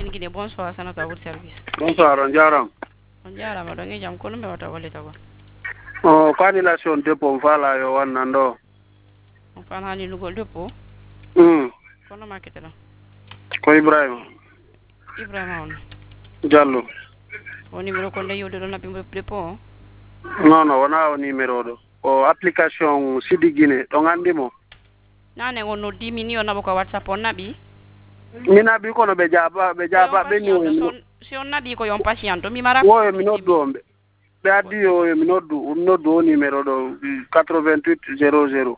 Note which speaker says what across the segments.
Speaker 1: Guinée, bonsoir, c'est notre service.
Speaker 2: Bonsoir, on jaram.
Speaker 1: On jarama ɗo jam kono mi wata wallita ko.
Speaker 2: Annulation dépôt fala yo wannando.
Speaker 1: On fan hani lugol dépôt. Kono makete ɗon.
Speaker 2: Ko Ibrahima.
Speaker 1: Ibrahima on.
Speaker 2: Diallo.
Speaker 1: O numéro ko nde yewde ɗo nabbi dépôt.
Speaker 2: Non, wona o numéro ɗo. O application Sidi Guinée ɗo anndimo.
Speaker 1: Nane on noddi min yo nabo ko WhatsApp on naɓi.
Speaker 2: Mi naɓi kono ɓe jaaba ɓe ni.
Speaker 1: Si on naɓi ko yon patient mi mara.
Speaker 2: Woyo mi noddu on ɓe addi yo mi noddu o numéro ɗo 88 00.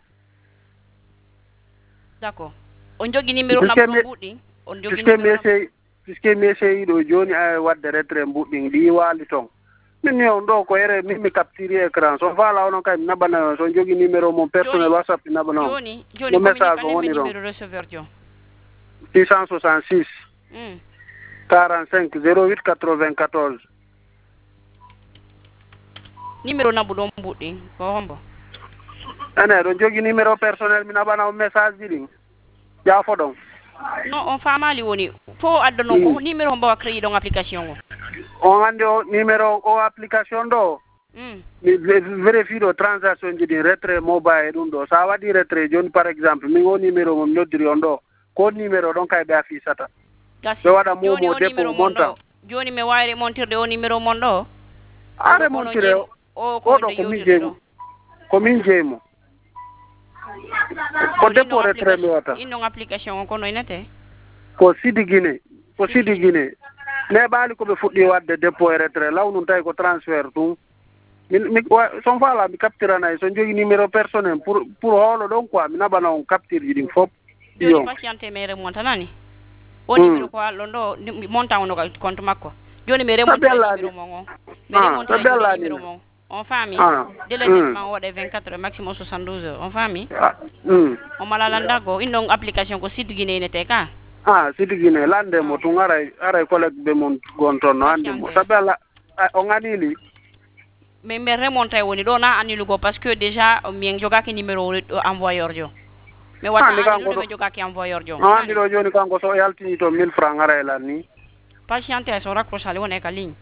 Speaker 1: D'accord. On jogi numéro nabbo mbuɗɗi. On jogi
Speaker 2: puisque mi essayi ɗo joni wadde retrait mbuɗɗi ɗi waali ton. Min yo ɗo ko ere min mi capture écran so faala onon kay mi naɓana so jogi numéro mon personnel WhatsApp mi naɓana on.
Speaker 1: Joni
Speaker 2: message o woni ɗon.
Speaker 1: Numéro receveur jon.
Speaker 2: 666 45 08 94.
Speaker 1: Numéro nabbu ɗon mbuɗɗi ko hombo.
Speaker 2: Ene ɗon jogi numéro personnel mi naɓana on message ji ɗin jaafo ɗon.
Speaker 1: Non on famali woni fo adda non ko numéro hombo wa créé ɗon application o.
Speaker 2: On andi o numéro o application ɗo mi vérifie ɗo transaction ji ɗin retrait mobile ɗum ɗo sa waɗi retrait joni par exemple min o numéro mo mi noddiri on ɗo ko numéro ɗon kay ɓe afisata ɓe waɗa momo dépôt monta
Speaker 1: joni mi wawi remontirde o numéro mon ɗo
Speaker 2: a remontire o ɗo ko min jeymo ko dépôt retrait mi wata
Speaker 1: innon application o kono inete
Speaker 2: ko Sidi Guinée neɓaali ko ɓe fuɗɗi wadde dépôt e retrait lawnum tawi ko transfert tum mi son faala mi captiranayi son jogui numéro personnel pour hoolo ɗon quoi mi naɓana on capture ji ɗin fof
Speaker 1: joni patiente mi remontanani o numéro ko alɗon ɗo montant ono ka compte makko joni mi remonta numéro mon o mi remonta numéro mon on faami délai traitement o waɗe 24 heures maximum 72 heures on faami on mala landago innon application ko Sidi Guinée inete ka
Speaker 2: Sidi Guinée landemo tun aray collègue ɓe mon gon toon no andimo sabi ala on anili
Speaker 1: min remonta e woni ɗo na annilugo par ce que déjà min jogaki numéro envoyeur jo mi watta mi jogaki envoyeur jo
Speaker 2: andi ɗo joni kanko so yaltini to 1000 francs ara e lan ni
Speaker 1: patiente e so raccroche ali wona e ka ligne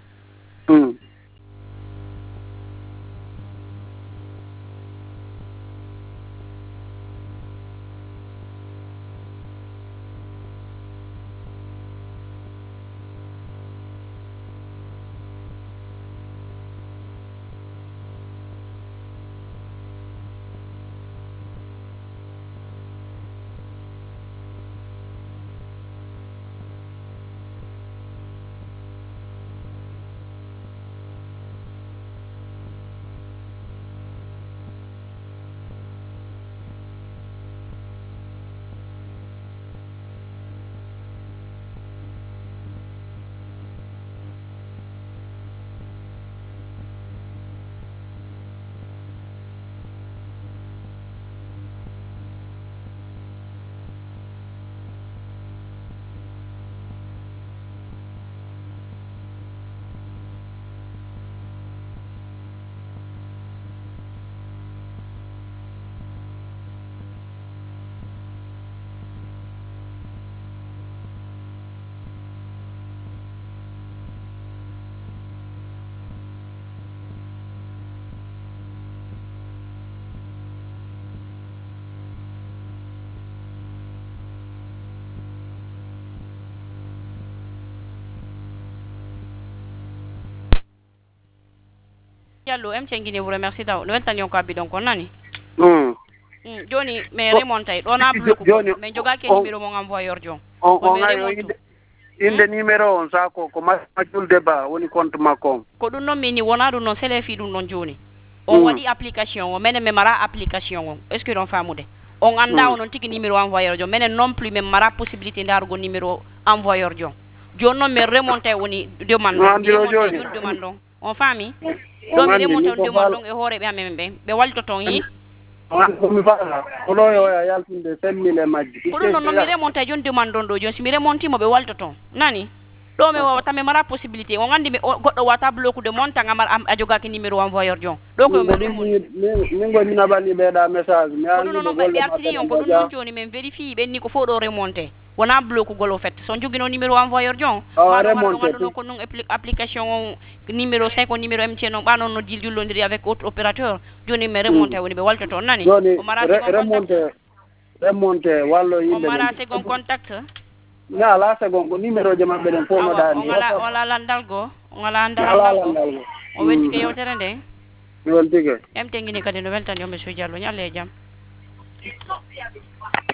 Speaker 1: Diallo MTN Guinée vous remercie taw no weltani on ko abbi donc on nani joni mais remontay ɗo na bloque mais jogaki numéro mon envoyeur jon
Speaker 2: on ayo inde numéro on sa ko majjulde ba woni compte makko
Speaker 1: ko ɗum noon mini wona ɗum noon sele fi ɗum ɗon joni on waɗi application o menen mi mara application o est ce que ɗon famude on anda onon tigui numéro envoyeur jon menen non plus min mara possibilité ndarugo numéro envoyeur jon joni noon min remonté woni demande demande on on faami ɗo mi remonta on demande on e hooreɓe amen ɓe waltoton yi
Speaker 2: mi faala oɗo yo yaltinde 5000 e majji
Speaker 1: ko ɗum noon noon mi remonta joni demande on ɗo joni si mi remontimo ɓe waltoton nani ɗo mi wawata mi mara possibilité on andi goɗɗo wata bloqude montant a jogaki numéro envoyeur jon ɗo ko
Speaker 2: min goni naɓani ɓeeɗa message mi
Speaker 1: ko ɗum noon ɓe artiri on ko ɗum noon joni min vérifie ɓenni ko fo ɗo remonté wona bloku golo fait so jogino numéro envoyeur jon
Speaker 2: remonté
Speaker 1: ko non application numéro 5 ko numéro MTN non banon no dil jullondiri avec autre opérateur joni me remonté woni be walta ton nani
Speaker 2: o mara remonté wallo yimbe
Speaker 1: o mara second contact
Speaker 2: na la second ko numéro je mabbe den fo no dani
Speaker 1: wala landal go wala landal go o welti ke yewtere nde
Speaker 2: welti ke
Speaker 1: MTN ngini kadi no weltan yo monsieur Diallo nyalle jam